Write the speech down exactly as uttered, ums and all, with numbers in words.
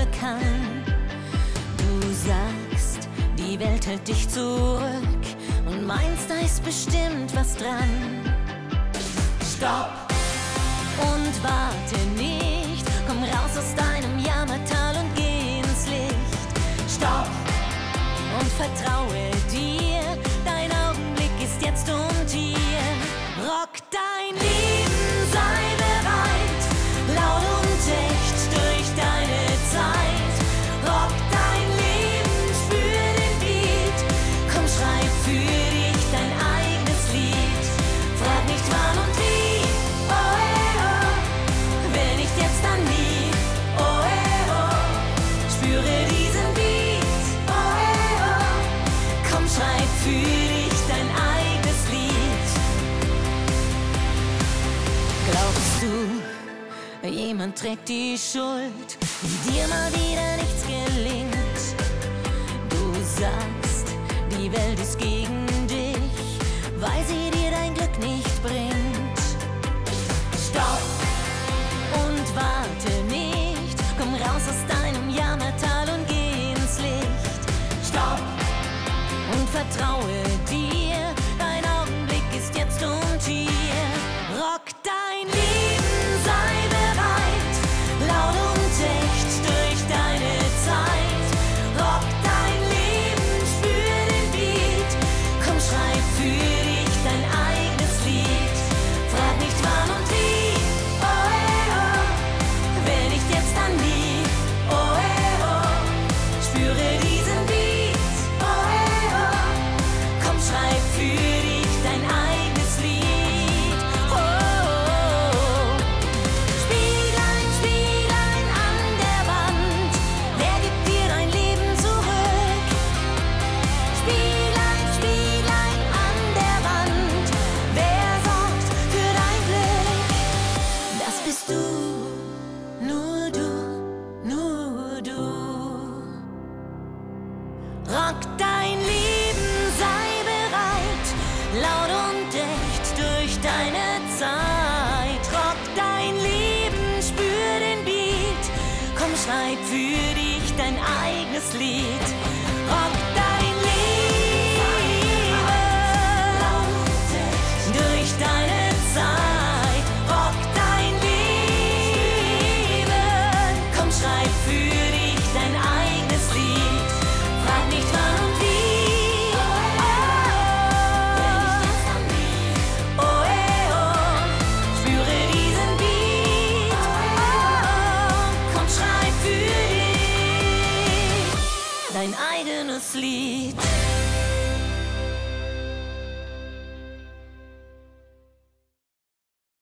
kann. Du sagst, die Welt hält dich zurück und meinst, da ist bestimmt was dran. Stopp und warte nicht, komm raus aus deinem Jammertal und geh ins Licht. Stopp und vertraue dir, dein Augenblick ist jetzt und hier. Rock dein Leben, sei bereit, laut und echt durch deine Zeit. Rock dein Leben, spür den Beat, komm schreib für dich dein eigenes Lied. Frag nicht wann und wie, oh eh, oh, wenn nicht jetzt dann nie, oh eh, oh, spüre diesen Beat, oh eh, oh, komm schreib für dich dein eigenes Lied. Glaubst du, jemand trägt die Schuld, wenn dir mal wieder nichts gelingt? Du sagst, die Welt ist gegen dich, weil sie dir dein Glück nicht bringt. Stopp und warte nicht, komm raus aus deinem Jammertal und geh ins Licht. Stopp und vertraue dir, dein Augenblick ist jetzt und hier. Rock dein Leben, sei bereit, laut und echt durch deine Zeit. Rock dein Leben, spür den Beat, komm schreib für dich dein eigenes Lied. Frag nicht wann und wie, oh eh, oh, wenn nicht jetzt dann nie, oh eh, oh, spüre diesen Beat, oh eh, oh, komm schreib für dich dein eigenes Lied. Oh, oh, oh. Spieglein, Spieglein an der Wand, wer gibt dir dein Leben zurück? Spieglein, Spieglein an der Wand, wer sorgt für dein Glück? Das bist du, nur du, nur du. Rock dein Leben, sei bereit, laut und echt durch deine Zeit. Rock dein Leben, spür den Beat, komm schreib für dich dein eigenes Lied. Rock dein Leben, durch deine Zeit. Rock dein Leben, komm schreib für dich dein eigenes Lied. Frag nicht wann und wie, oh, oh eh, oh, spüre diesen Beat, oh, komm schreib für dich dein eigenes Lied.